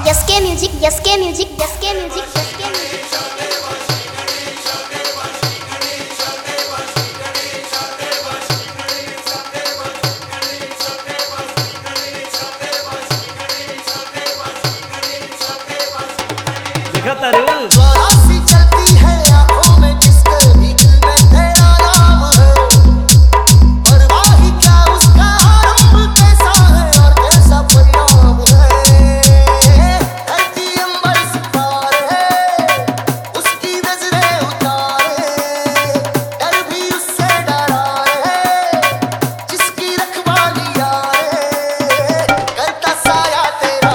Yes K music, S K music, S K music, S K music. चलती है आंखों में जिसके भी दिल में तेरा नाम है, परवाही क्या उसका आरंभ कैसा है और कैसा परिणाम है। धरती अंबर सितारे उसकी नजरें उतारे, डर भी उससे डरा है जिसकी रखवाली यारे, करता साया तेरा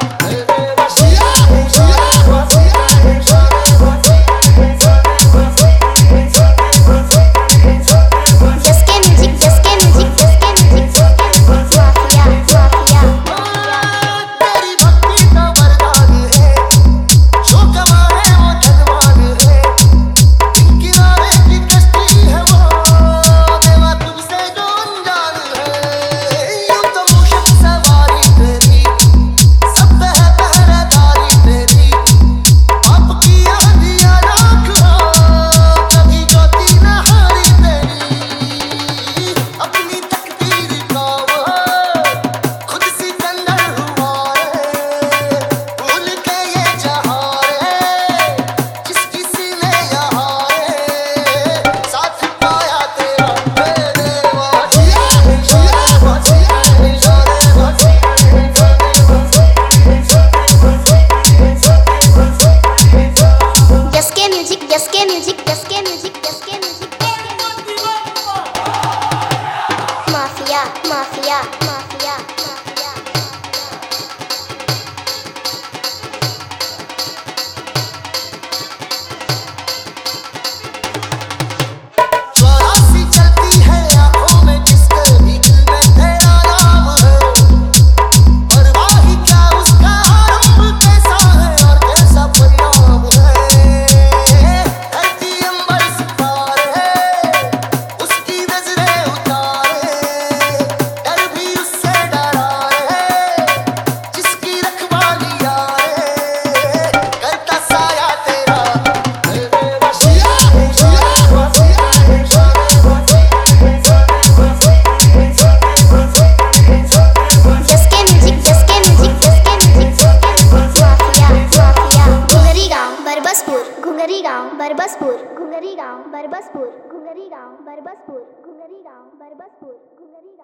माफिया माफिया माफिया माफिया। चलती है आंखों में जिसके भी दिल में तेरा नाम है, परवाही क्या उसका आरंभ कैसा है और कैसा परिणाम है। धरती अंबर सितारे उसकी नजरें उतारे, डर भी उससे डरा है जिसकी रखवाली यारे, करता साया तेरा घुंगरी गांव बरबसपुर, घुंगरी गांव बरबसपुर, घुंगरी गांव बरबसपुर, घुंगरी गांव बरबसपुर, घुंगरी